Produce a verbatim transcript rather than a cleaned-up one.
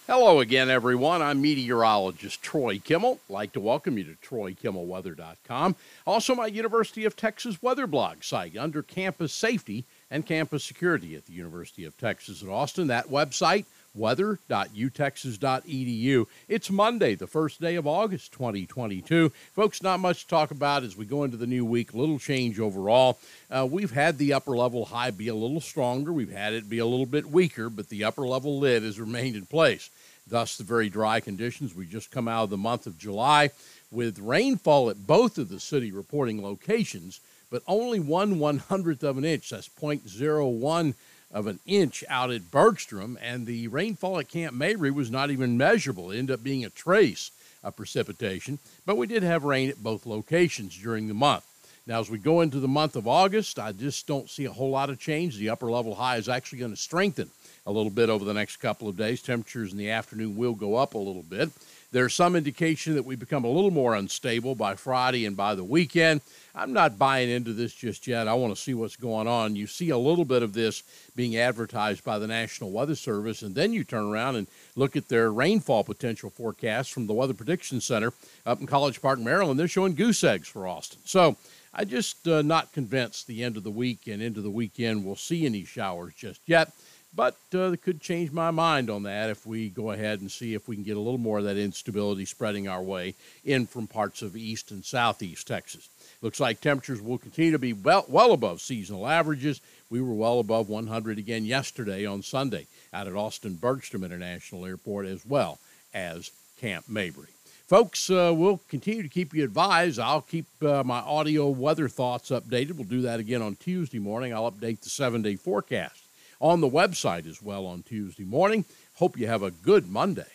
Hello again, everyone. I'm meteorologist Troy Kimmel. I'd like to welcome you to troy kimmel weather dot com. Also, my University of Texas weather blog site under campus safety and campus security at the University of Texas at Austin. That website, weather dot u texas dot e d u. It's Monday, the first day of August, twenty twenty-two. Folks, not much to talk about as we go into the new week. Little change overall. Uh, we've had the upper level high be a little stronger. We've had it be a little bit weaker, but the upper level lid has remained in place. Thus, the very dry conditions. We just come out of the month of July with rainfall at both of the city reporting locations, but only one one-hundredth of an inch. That's zero point zero one of an inch out at Bergstrom, and the rainfall at Camp Mabry was not even measurable. It ended up being a trace of precipitation, but we did have rain at both locations during the month. Now, as we go into the month of August, I just don't see a whole lot of change. The upper level high is actually going to strengthen a little bit over the next couple of days. Temperatures in the afternoon will go up a little bit. There's some indication that we become a little more unstable by Friday and by the weekend. I'm not buying into this just yet. I want to see what's going on. You see a little bit of this being advertised by the National Weather Service, and then you turn around and look at their rainfall potential forecast from the Weather Prediction Center up in College Park, Maryland. They're showing goose eggs for Austin. So I just uh, not convinced the end of the week and into the weekend we'll see any showers just yet. But uh, it could change my mind on that if we go ahead and see if we can get a little more of that instability spreading our way in from parts of east and southeast Texas. Looks like temperatures will continue to be well, well above seasonal averages. We were well above one hundred again yesterday on Sunday out at Austin Bergstrom International Airport, as well as Camp Mabry. Folks, uh, we'll continue to keep you advised. I'll keep uh, my audio weather thoughts updated. We'll do that again on Tuesday morning. I'll update the seven-day forecast on the website as well on Tuesday morning. Hope you have a good Monday.